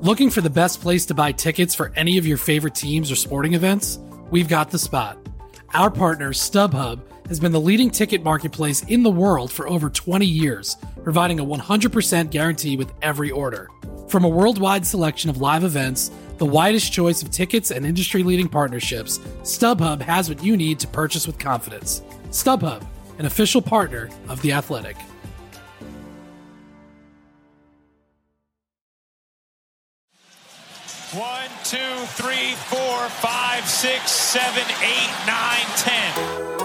Looking for the best place to buy tickets for any of your favorite teams or sporting events? We've got the spot. Our partner, StubHub, has been the leading ticket marketplace in the world for over 20 years, providing a 100% guarantee with every order. From a worldwide selection of live events, the widest choice of tickets and industry-leading partnerships, StubHub has what you need to purchase with confidence. StubHub, an official partner of The Athletic. One, two, three, 4, 5, 6, 7, 8, 9, 10.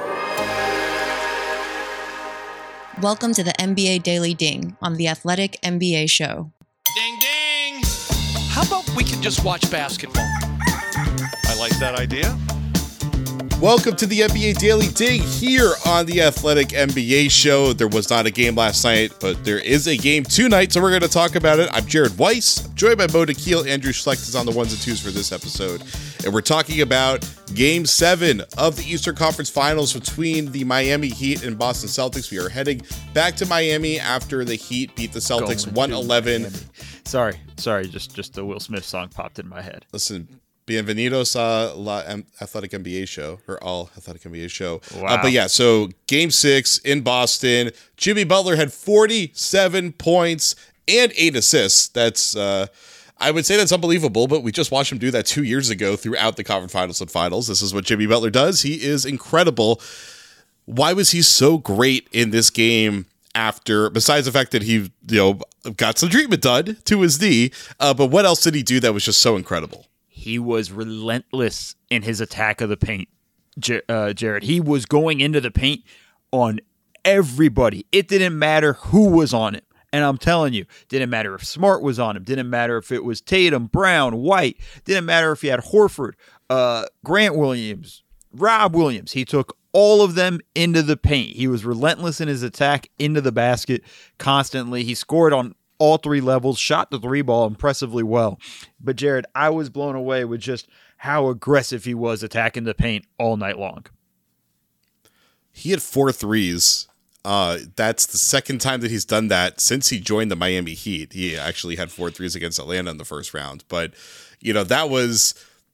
Welcome to the NBA Daily Ding on the Athletic NBA Show. Ding, ding. How about we can just watch basketball? I like that idea. Welcome to the NBA Daily Ding here on the Athletic NBA Show. There was not a game last night, but there is a game tonight, so we're going to talk about it. I'm Jared Weiss, joined by Mo Dakhil. Andrew Schlecht is on the ones and twos for this episode. And we're talking about Game 7 of the Eastern Conference Finals between the Miami Heat and Boston Celtics. We are heading back to Miami after the Heat beat the Celtics 111. Sorry, just the Will Smith song popped in my head. Listen, bienvenidos a la Athletic NBA Show, or all Athletic NBA Show. Wow. But yeah, so Game 6 in Boston. Jimmy Butler had 47 points and 8 assists. That's, I would say that's unbelievable, but we just watched him do that 2 years ago throughout the conference finals and finals. This is what Jimmy Butler does. He is incredible. Why was he so great in this game after, besides the fact that he, got some treatment done to his knee, but what else did he do that was just so incredible? He was relentless in his attack of the paint, Jared. He was going into the paint on everybody. It didn't matter who was on him. And I'm telling you, didn't matter if Smart was on him. Didn't matter if it was Tatum, Brown, White. Didn't matter if he had Horford, Grant Williams, Rob Williams. He took all of them into the paint. He was relentless in his attack into the basket constantly. He scored on all three levels, shot the three ball impressively well. But Jared, I was blown away with just how aggressive he was attacking the paint all night long. He had 4 threes. That's the second time that he's done that since he joined the Miami Heat. He actually had 4 threes against Atlanta in the first round. But, that was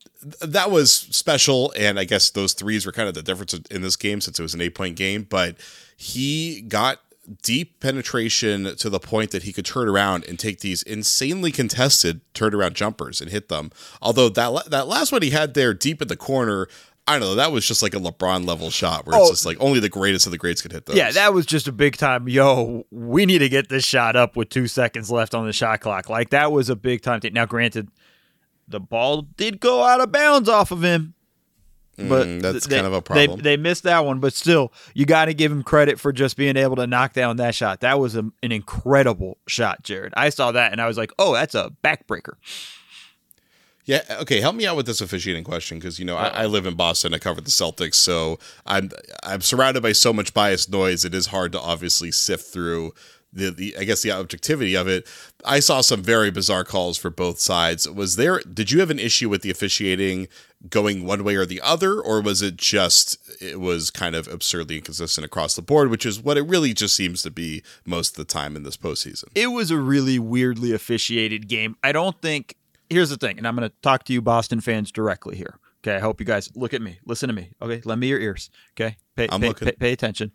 special. And I guess those threes were kind of the difference in this game since it was an 8-point game. But he got deep penetration to the point that he could turn around and take these insanely contested turnaround jumpers and hit them. Although that last one he had there deep in the corner, I don't know, that was just like a LeBron level shot where it's just like only the greatest of the greats could hit those. Yeah, that was just a big time, we need to get this shot up with 2 seconds left on the shot clock. Like, that was a big time thing. Now, granted, the ball did go out of bounds off of him. But that's kind of a problem. They missed that one, but still, you got to give him credit for just being able to knock down that shot. That was an incredible shot, Jared. I saw that and I was like, oh, that's a backbreaker. Yeah, okay, help me out with this officiating question because, I live in Boston. I cover the Celtics, so I'm surrounded by so much biased noise. It is hard to obviously sift through the objectivity of it. I saw some very bizarre calls for both sides. Did you have an issue with the officiating going one way or the other, or was it was kind of absurdly inconsistent across the board, which is what it really just seems to be most of the time in this postseason? It was a really weirdly officiated game. Here's the thing, and I'm going to talk to you Boston fans directly here. Okay, I hope you guys look at me, listen to me. Okay, lend me your ears. Okay, pay attention.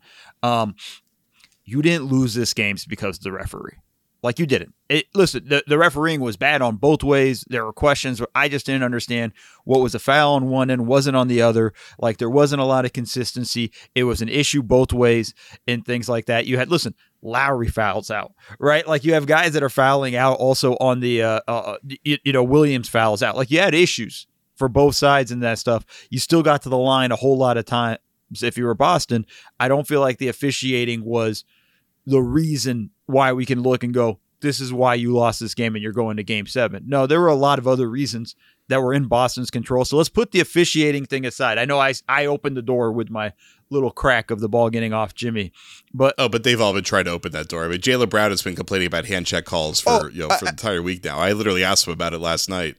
You didn't lose this game because of the referee. Like, you didn't. Listen, the refereeing was bad on both ways. There were questions where I just didn't understand what was a foul on one end, wasn't on the other. Like, there wasn't a lot of consistency. It was an issue both ways and things like that. You had, Lowry fouls out, right? Like, you have guys that are fouling out also on the, Williams fouls out. Like, you had issues for both sides and that stuff. You still got to the line a whole lot of time. If you were Boston, I don't feel like the officiating was the reason why we can look and go, this is why you lost this game and you're going to Game 7. No, there were a lot of other reasons that were in Boston's control. So let's put the officiating thing aside. I know I opened the door with my little crack of the ball getting off Jimmy, but they've all been trying to open that door. I mean, Jaylen Brown has been complaining about hand check calls for the entire week now. I literally asked him about it last night.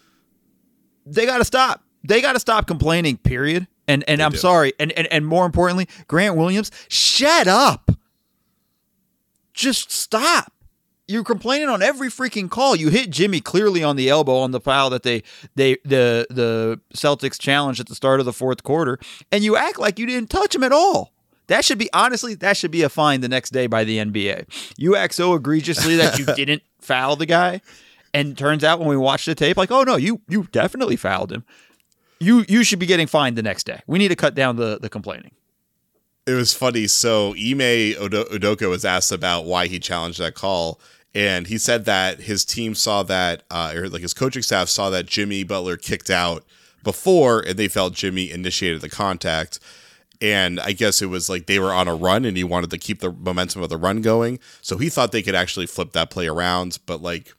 They got to stop. They got to stop complaining, period. And I'm sorry. And more importantly, Grant Williams, shut up. Just stop. you're complaining on every freaking call. You hit Jimmy clearly on the elbow on the foul that the Celtics challenged at the start of the fourth quarter, and you act like you didn't touch him at all. That should be a fine the next day by the NBA. You act so egregiously that you didn't foul the guy, and turns out when we watch the tape, like, oh no, you definitely fouled him. You should be getting fined the next day. We need to cut down the complaining. It was funny. So Ime Udoka was asked about why he challenged that call. And he said that his team saw that, or like his coaching staff saw that Jimmy Butler kicked out before, and they felt Jimmy initiated the contact. And I guess it was like they were on a run, and he wanted to keep the momentum of the run going. So he thought they could actually flip that play around. But like,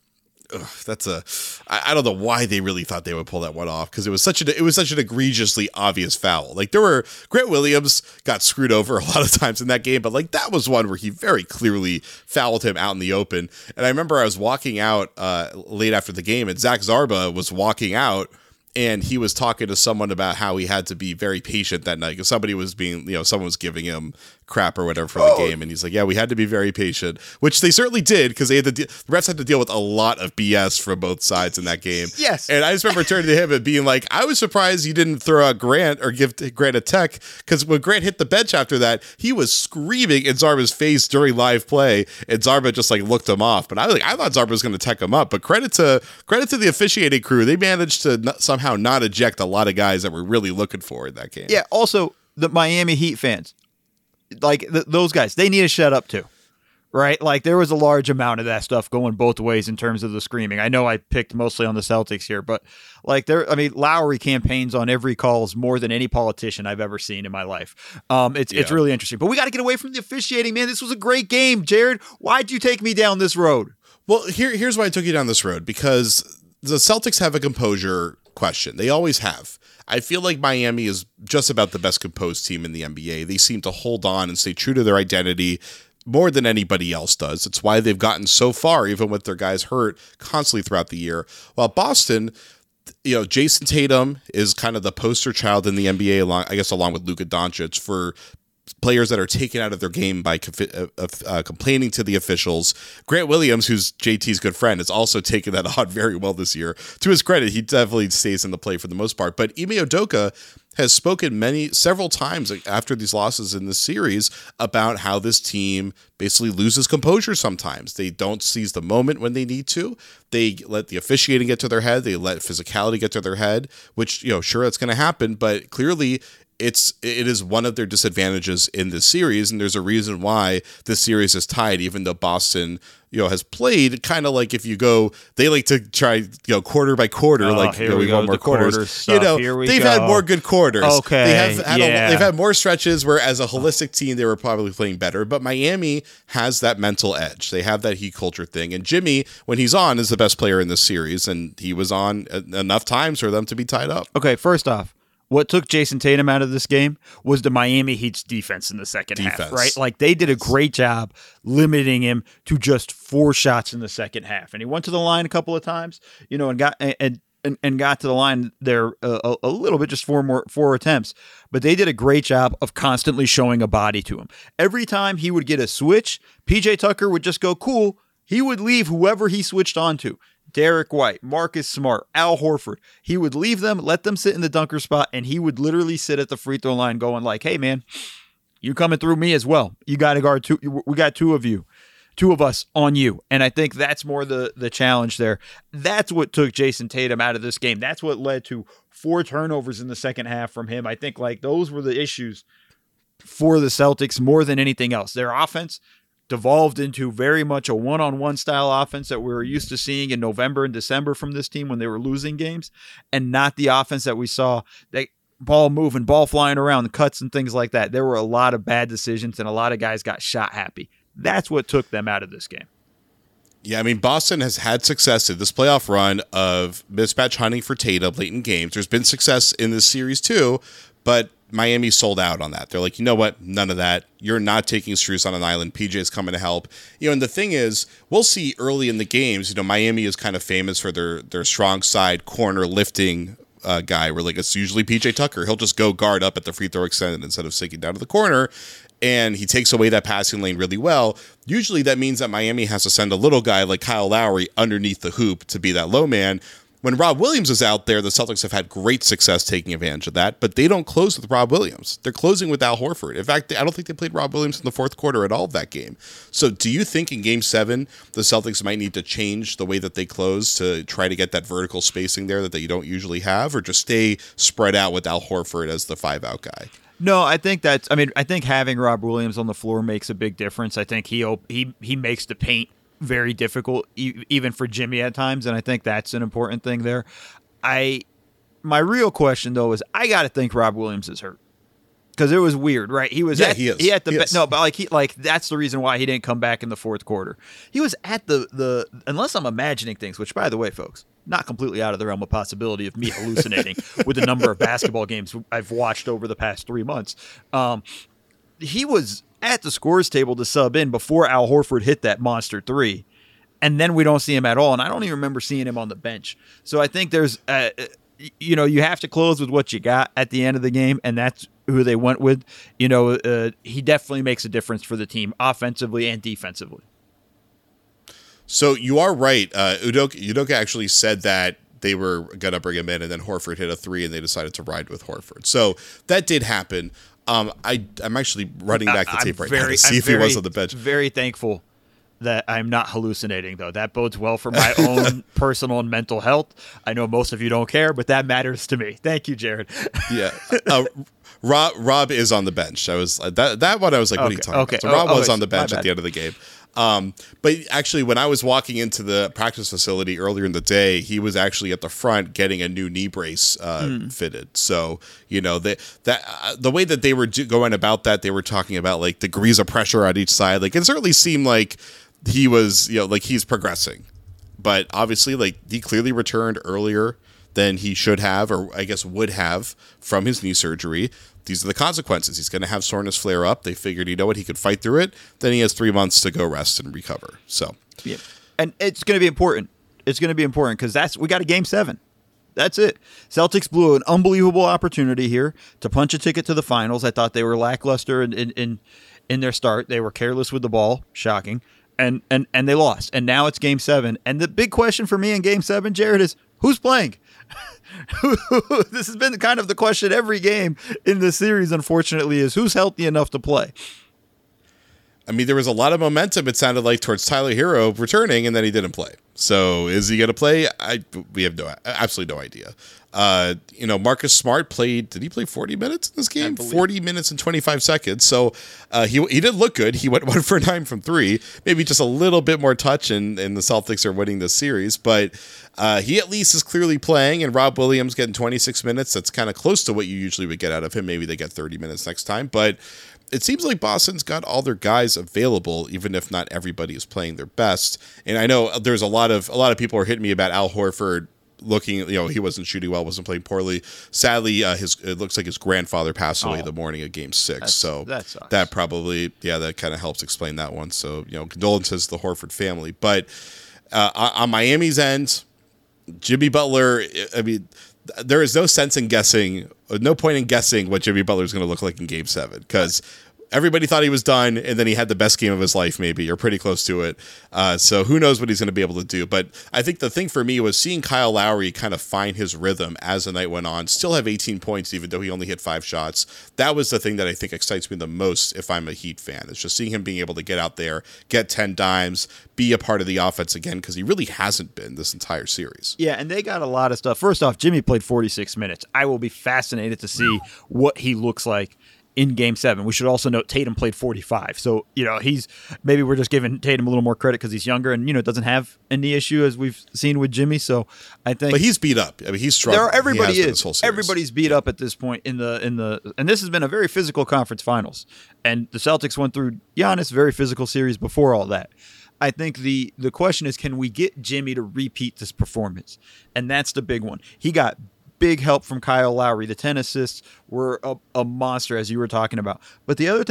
I don't know why they really thought they would pull that one off, because it was such an egregiously obvious foul. Like Grant Williams got screwed over a lot of times in that game, but like that was one where he very clearly fouled him out in the open. And I remember I was walking out late after the game, and Zach Zarba was walking out, and he was talking to someone about how he had to be very patient that night because someone was giving him crap or whatever for the game, and he's like, yeah, we had to be very patient, which they certainly did, because the refs had to deal with a lot of BS from both sides in that game. Yes. And I just remember turning to him and being like, I was surprised you didn't throw out Grant or give Grant a tech, because when Grant hit the bench after that, he was screaming in Zarba's face during live play, and Zarba just like looked him off. But I thought Zarba was going to tech him up. But credit to the officiating crew, they managed to somehow not eject a lot of guys that we're really looking for in that game. Yeah. Also, the Miami Heat fans, like those guys, they need to shut up too, right? Like there was a large amount of that stuff going both ways in terms of the screaming. I know I picked mostly on the Celtics here, but like Lowry campaigns on every calls more than any politician I've ever seen in my life. It's really interesting, but we got to get away from the officiating, man. This was a great game, Jared. Why'd you take me down this road? Well, here's why I took you down this road, because the Celtics have a composure question. They always have. I feel like Miami is just about the best composed team in the NBA. They seem to hold on and stay true to their identity more than anybody else does. It's why they've gotten so far, even with their guys hurt constantly throughout the year. While Boston, Jason Tatum is kind of the poster child in the NBA, along with Luka Doncic, for players that are taken out of their game by complaining to the officials. Grant Williams, who's JT's good friend, has also taken that on very well this year. To his credit, he definitely stays in the play for the most part. But Ime Udoka has spoken several times after these losses in this series about how this team basically loses composure sometimes. They don't seize the moment when they need to. They let the officiating get to their head. They let physicality get to their head, which, sure, that's going to happen, but clearly it is one of their disadvantages in this series, and there's a reason why this series is tied, even though Boston, has played kind of like, if you go, they like to try, quarter by quarter, we want more quarters. They've had more good quarters. Okay, they've had more stretches where, as a holistic team, they were probably playing better. But Miami has that mental edge. They have that heat culture thing, and Jimmy, when he's on, is the best player in this series, and he was on enough times for them to be tied up. Okay, first off, what took Jason Tatum out of this game was the Miami Heat's defense in the second half, right? Like they did a great job limiting him to just 4 shots in the second half. And he went to the line a couple of times, and got to the line there a little bit, just 4 attempts. But they did a great job of constantly showing a body to him. Every time he would get a switch, PJ Tucker would just go cool. He would leave whoever he switched on to. Derek White, Marcus Smart, Al Horford. He would leave them, let them sit in the dunker spot, and he would literally sit at the free throw line going like, hey, man, you coming through me as well. You got to guard 2. We got 2 of you. 2 of us on you. And I think that's more the challenge there. That's what took Jason Tatum out of this game. That's what led to 4 turnovers in the second half from him. I think like those were the issues for the Celtics more than anything else. Their offense devolved into very much a one-on-one style offense that we were used to seeing in November and December from this team when they were losing games, and not the offense that we saw, that ball moving, ball flying around, cuts and things like that. There were a lot of bad decisions, and a lot of guys got shot happy. That's what took them out of this game. Yeah, I mean, Boston has had success in this playoff run of mismatch hunting for Tatum late in games. There's been success in this series too, but Miami sold out on that. They're like, you know what? None of that. You're not taking Strus on an island. PJ's coming to help. And the thing is, we'll see early in the games, Miami is kind of famous for their strong side corner lifting guy, where like it's usually PJ Tucker. He'll just go guard up at the free throw extended instead of sinking down to the corner. and he takes away that passing lane really well, usually that means that Miami has to send a little guy like Kyle Lowry underneath the hoop to be that low man. When Rob Williams is out there, the Celtics have had great success taking advantage of that, but they don't close with Rob Williams. They're closing with Al Horford. In fact, I don't think they played Rob Williams in the fourth quarter at all of that game. So do you think in Game 7, the Celtics might need to change the way that they close to try to get that vertical spacing there that they don't usually have, or just stay spread out with Al Horford as the 5-out guy? No, I think I think having Rob Williams on the floor makes a big difference. I think he makes the paint very difficult, even for Jimmy at times, and I think that's an important thing there. My real question though is, I got to think Rob Williams is hurt, because it was weird, right? He was he is. No, but that's the reason why he didn't come back in the fourth quarter. He was at the unless I'm imagining things, which by the way, folks, not completely out of the realm of possibility of me hallucinating with the number of basketball games I've watched over the past 3 months. He was at the scores table to sub in before Al Horford hit that monster 3, and then we don't see him at all, and I don't even remember seeing him on the bench. So I think there's, you have to close with what you got at the end of the game, and that's who they went with. He definitely makes a difference for the team offensively and defensively. So you are right. Udoka actually said that they were going to bring him in, and then Horford hit a 3, and they decided to ride with Horford. So that did happen. I'm actually running back the tape right now to see if he was on the bench. Very thankful that I'm not hallucinating, though. That bodes well for my own personal and mental health. I know most of you don't care, but that matters to me. Thank you, Jared. Yeah. Rob is on the bench. I was that one. I was like, what are you talking about? So Rob was on the bench at the end of the game. But actually, when I was walking into the practice facility earlier in the day, he was actually at the front getting a new knee brace fitted. So, the way that they were going about that, they were talking about like degrees of pressure on each side. Like, it certainly seemed like he was, like he's progressing. But obviously, like, he clearly returned earlier than he should have, or I guess would have, from his knee surgery. These are the consequences. He's going to have soreness flare up. They figured, he could fight through it. Then he has 3 months to go rest and recover. So, yeah. And it's going to be important. It's going to be important because we got a Game 7. That's it. Celtics blew an unbelievable opportunity here to punch a ticket to the finals. I thought they were lackluster in their start. They were careless with the ball. Shocking. And they lost. And now it's Game 7. And the big question for me in Game 7, Jared, is who's playing? This has been kind of the question every game in the series, unfortunately, is who's healthy enough to play. I mean, there was a lot of momentum, it sounded like, towards Tyler Hero returning, and then he didn't play. So is he going to play? We have absolutely no idea. Marcus Smart played, did he play 40 minutes in this game? 40 minutes and 25 seconds. So he did look good. He went 1 for 9 from 3. Maybe just a little bit more touch, and the Celtics are winning this series. But he at least is clearly playing, and Rob Williams getting 26 minutes. That's kind of close to what you usually would get out of him. Maybe they get 30 minutes next time. But it seems like Boston's got all their guys available, even if not everybody is playing their best. And I know there's a lot of people are hitting me about Al Horford looking, he wasn't shooting well, wasn't playing poorly. Sadly, it looks like his grandfather passed away the morning of Game 6. So that probably, that kind of helps explain that one. So, condolences to the Horford family. But on Miami's end, Jimmy Butler, I mean, there is no sense in guessing, no point in guessing what Jimmy Butler is going to look like in Game 7, because everybody thought he was done, and then he had the best game of his life, maybe, or pretty close to it. So who knows what he's going to be able to do. But I think the thing for me was seeing Kyle Lowry kind of find his rhythm as the night went on, still have 18 points, even though he only hit 5 shots. That was the thing that I think excites me the most if I'm a Heat fan. It's just seeing him being able to get out there, get 10 dimes, be a part of the offense again, because he really hasn't been this entire series. Yeah, and they got a lot of stuff. First off, Jimmy played 46 minutes. I will be fascinated to see what he looks like in Game 7. We should also note Tatum played 45. So, maybe we're just giving Tatum a little more credit because he's younger and, doesn't have a knee issue as we've seen with Jimmy. So I think. But he's beat up. I mean, he's struggled. Everybody is. Everybody's beat up at this point in the and this has been a very physical conference finals. And the Celtics went through Giannis, very physical series before all that. I think the question is, can we get Jimmy to repeat this performance? And that's the big one. He got big help from Kyle Lowry. The 10 assists were a monster, as you were talking about. But the other thing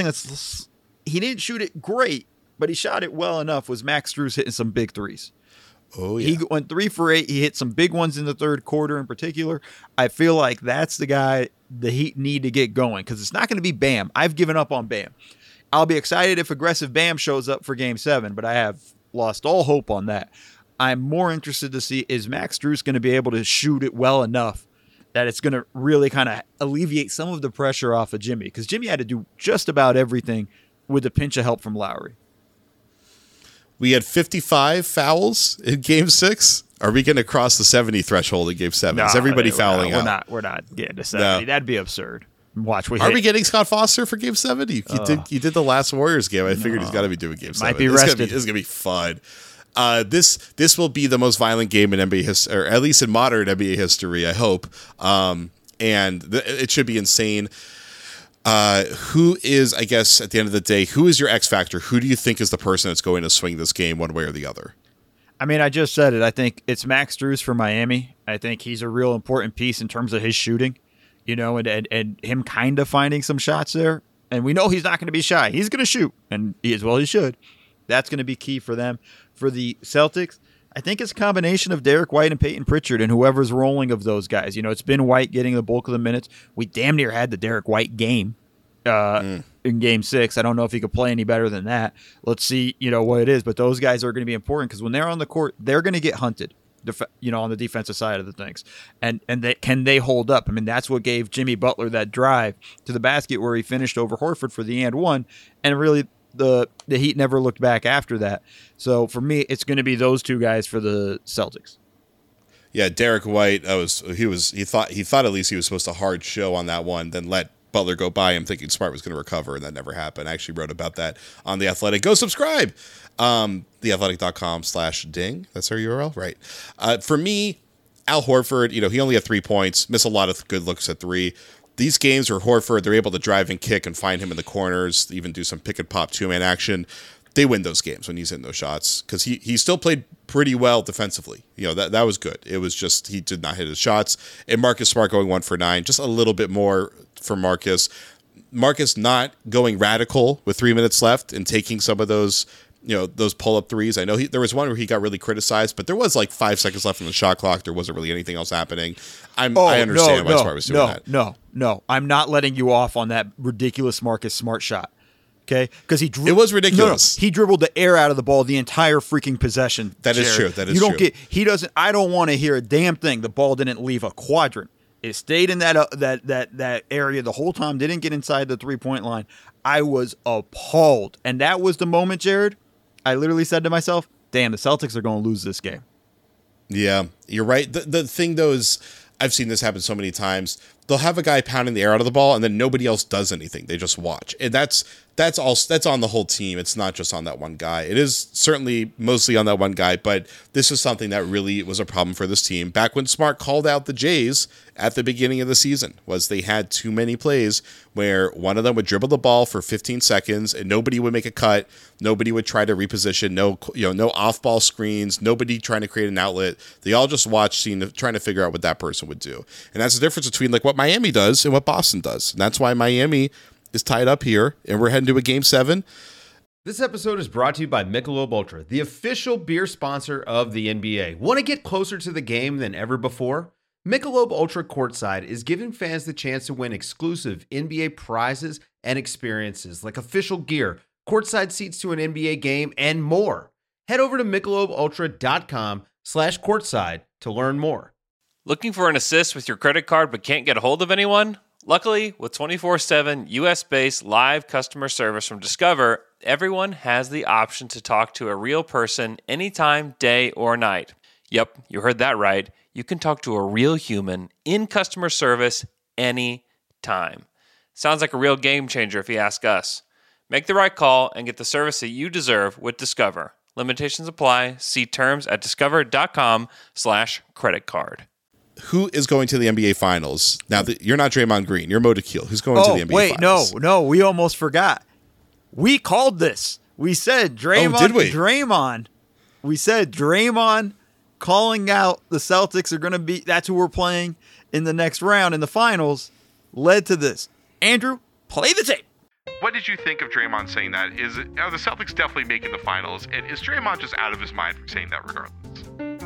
he didn't shoot it great, but he shot it well enough, was Max Strus hitting some big threes. Oh, yeah. He went 3 for 8. He hit some big ones in the third quarter in particular. I feel like that's the guy the Heat need to get going, because it's not going to be Bam. I've given up on Bam. I'll be excited if aggressive Bam shows up for Game 7, but I have lost all hope on that. I'm more interested to see, is Max Strus going to be able to shoot it well enough that it's going to really kind of alleviate some of the pressure off of Jimmy? Because Jimmy had to do just about everything with a pinch of help from Lowry. We had 55 fouls in Game 6. Are we going to cross the 70 threshold in Game 7? Is everybody fouling out? We're not getting to 70. No. That'd be absurd. Watch. Are we getting Scott Foster for Game 7? You did the last Warriors game. I figured he's got to be doing Game 7. Might be rested. This is going to be fun. This will be the most violent game in NBA history, or at least in modern NBA history, I hope. It should be insane. Who is, I guess, at the end of the day, who is your X factor? Who do you think is the person that's going to swing this game one way or the other? I mean, I just said it. I think it's Max Strus for Miami. I think he's a real important piece in terms of his shooting, and him kind of finding some shots there. And we know he's not going to be shy. He's going to shoot, and he should. That's going to be key for them. For the Celtics, I think it's a combination of Derek White and Peyton Pritchard and whoever's rolling of those guys. It's been White getting the bulk of the minutes. We damn near had the Derek White game in Game 6. I don't know if he could play any better than that. Let's see, what it is. But those guys are going to be important because when they're on the court, they're going to get hunted. On the defensive side of the things, and can they hold up? I mean, that's what gave Jimmy Butler that drive to the basket where he finished over Horford for the and one, and really the Heat never looked back after that. So for me, it's going to be those two guys for the Celtics. Yeah, Derek White. He thought at least he was supposed to hard show on that one, then let Butler go by him thinking Smart was going to recover, and that never happened. I actually wrote about that on The Athletic. Go subscribe. theathletic.com/ding. That's our URL, right? For me, Al Horford, he only had 3 points, missed a lot of good looks at three. These games where Horford, they're able to drive and kick and find him in the corners, even do some pick and pop two-man action. They win those games when he's hitting those shots because he still played pretty well defensively. That was good. It was just he did not hit his shots. And Marcus Smart going 1 for 9, just a little bit more for Marcus. Marcus not going radical with 3 minutes left and taking some of those those pull-up threes. I know there was one where he got really criticized, but there was like 5 seconds left on the shot clock. There wasn't really anything else happening. I understand why Smart was doing that. No. I'm not letting you off on that ridiculous Marcus Smart shot. Okay? Because it was ridiculous. No. He dribbled the air out of the ball the entire freaking possession. That is true. I don't want to hear a damn thing. The ball didn't leave a quadrant. It stayed in that area the whole time. Didn't get inside the 3-point line. I was appalled. And that was the moment, Jared, I literally said to myself, damn, the Celtics are going to lose this game. Yeah, you're right. The thing, though, is I've seen this happen so many times. They'll have a guy pounding the air out of the ball, and then nobody else does anything. They just watch. And that's on the whole team. It's not just on that one guy. It is certainly mostly on that one guy, but this is something that really was a problem for this team. Back when Smart called out the Jays at the beginning of the season, was they had too many plays where one of them would dribble the ball for 15 seconds and nobody would make a cut. Nobody would try to reposition. No off-ball screens. Nobody trying to create an outlet. They all just watch, trying to figure out what that person would do. And that's the difference between like what Miami does and what Boston does. And that's why Miami is tied up here, and we're heading to a Game 7. This episode is brought to you by Michelob Ultra, the official beer sponsor of the NBA. Want to get closer to the game than ever before? Michelob Ultra Courtside is giving fans the chance to win exclusive NBA prizes and experiences like official gear, courtside seats to an NBA game, and more. Head over to MichelobUltra.com/courtside to learn more. Looking for an assist with your credit card but can't get a hold of anyone? Luckily, with 24/7 US-based live customer service from Discover, everyone has the option to talk to a real person anytime, day or night. Yep, you heard that right. You can talk to a real human in customer service anytime. Sounds like a real game changer if you ask us. Make the right call and get the service that you deserve with Discover. Limitations apply. See terms at discover.com/creditcard. Who is going to the NBA Finals? Now, you're not Draymond Green. You're Mo Dakhil. Who's going to the NBA Finals? No, we almost forgot. We called this. We said Draymond. Oh, did we? Draymond. We said Draymond calling out the Celtics are going to be, that's who we're playing in the next round in the finals, led to this. Andrew, play the tape. What did you think of Draymond saying that? Are the Celtics definitely making the finals? And is Draymond just out of his mind for saying that regardless?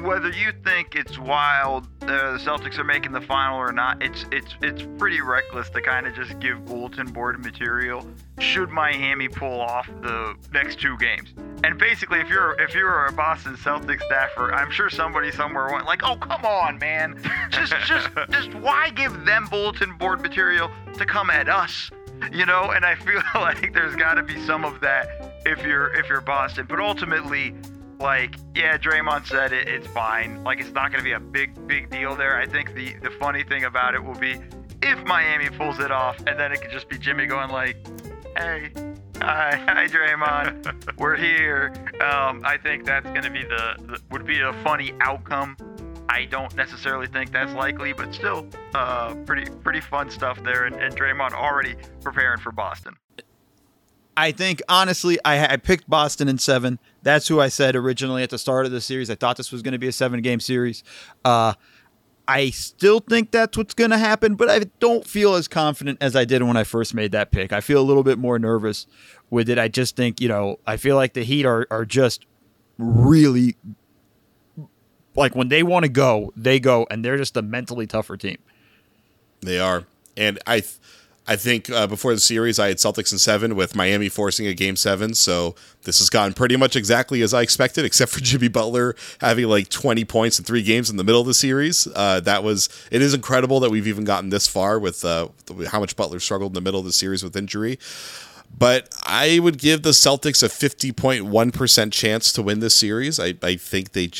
whether you think it's wild the Celtics are making the final or not, it's pretty reckless to kind of just give bulletin board material should Miami pull off the next 2 games. And basically, if you're a Boston Celtics staffer, I'm sure somebody somewhere went like, "Oh, come on, man, just why give them bulletin board material to come at us?" You know, and I feel like there's got to be some of that if you're Boston, but ultimately. Like, yeah, Draymond said it's fine. Like, it's not going to be a big deal there. I think the funny thing about it will be if Miami pulls it off, and then it could just be Jimmy going like, "Hey, hi Draymond, we're here." I think that's going to be would be a funny outcome. I don't necessarily think that's likely, but still, pretty fun stuff there. And Draymond already preparing for Boston. I think, honestly, I picked Boston in 7. That's who I said originally at the start of the series. I thought this was going to be a 7-game series. I still think that's what's going to happen, but I don't feel as confident as I did when I first made that pick. I feel a little bit more nervous with it. I just think, I feel like the Heat are just really, like, when they want to go, they go, and they're just a mentally tougher team. They are. And I think before the series, I had Celtics in 7 with Miami forcing a Game 7. So this has gone pretty much exactly as I expected, except for Jimmy Butler having like 20 points in 3 games in the middle of the series. It is incredible that we've even gotten this far with how much Butler struggled in the middle of the series with injury. But I would give the Celtics a 50.1% chance to win this series. I think they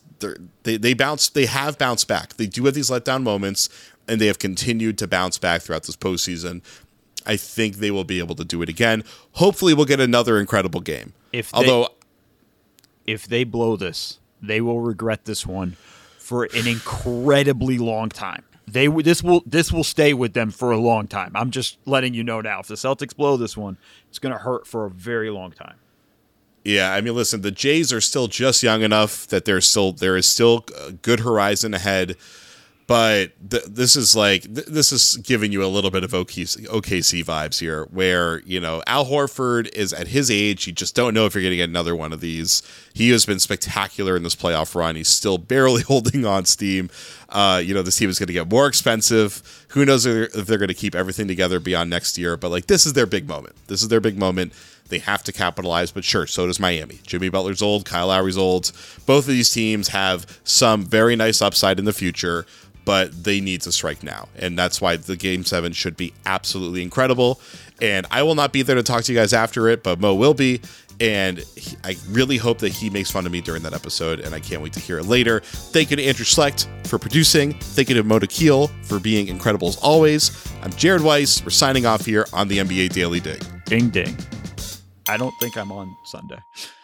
have bounced back. They do have these letdown moments, and they have continued to bounce back throughout this postseason. I think they will be able to do it again. Hopefully, we'll get another incredible game. If they blow this, they will regret this one for an incredibly long time. This will stay with them for a long time. I'm just letting you know now. If the Celtics blow this one, it's going to hurt for a very long time. Yeah, I mean, listen, the Jays are still just young enough that there is still a good horizon ahead. But this is giving you a little bit of OKC vibes here, where, Al Horford is at his age. You just don't know if you're going to get another one of these. He has been spectacular in this playoff run. He's still barely holding on steam. This team is going to get more expensive. Who knows if they're going to keep everything together beyond next year. But this is their big moment. They have to capitalize, but sure, so does Miami. Jimmy Butler's old. Kyle Lowry's old. Both of these teams have some very nice upside in the future, but they need to strike now. And that's why the Game 7 should be absolutely incredible. And I will not be there to talk to you guys after it, but Mo will be. And I really hope that he makes fun of me during that episode, and I can't wait to hear it later. Thank you to Andrew Schlecht for producing. Thank you to Mo Keel for being incredible as always. I'm Jared Weiss. We're signing off here on the NBA Daily Ding. Ding, ding. I don't think I'm on Sunday.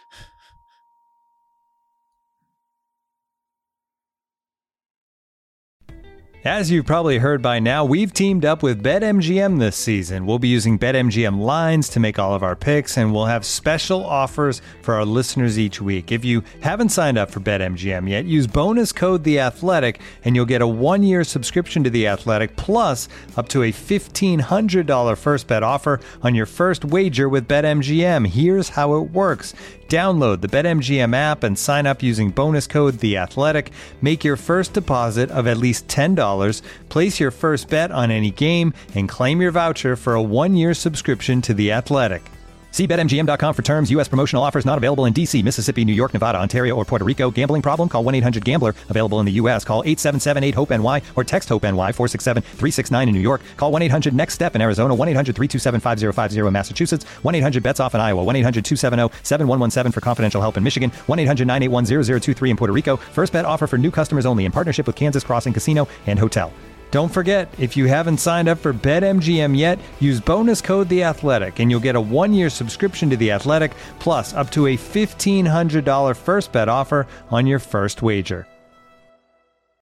As you've probably heard by now, we've teamed up with BetMGM this season. We'll be using BetMGM lines to make all of our picks, and we'll have special offers for our listeners each week. If you haven't signed up for BetMGM yet, use bonus code The Athletic, and you'll get a 1-year subscription to The Athletic, plus up to a $1,500 first bet offer on your first wager with BetMGM. Here's how it works. Download the BetMGM app and sign up using bonus code The Athletic. Make your first deposit of at least $10. Place your first bet on any game and claim your voucher for a 1-year subscription to The Athletic. See BetMGM.com for terms. U.S. promotional offers not available in D.C., Mississippi, New York, Nevada, Ontario, or Puerto Rico. Gambling problem? Call 1-800-GAMBLER. Available in the U.S. Call 877-8-HOPE-NY or text HOPE-NY 467-369 in New York. Call 1-800-NEXT-STEP in Arizona. 1-800-327-5050 in Massachusetts. 1-800-BETS-OFF in Iowa. 1-800-270-7117 for confidential help in Michigan. 1-800-981-0023 in Puerto Rico. First bet offer for new customers only in partnership with Kansas Crossing Casino and Hotel. Don't forget, if you haven't signed up for BetMGM yet, use bonus code The Athletic, and you'll get a 1-year subscription to The Athletic, plus up to a $1,500 first bet offer on your first wager.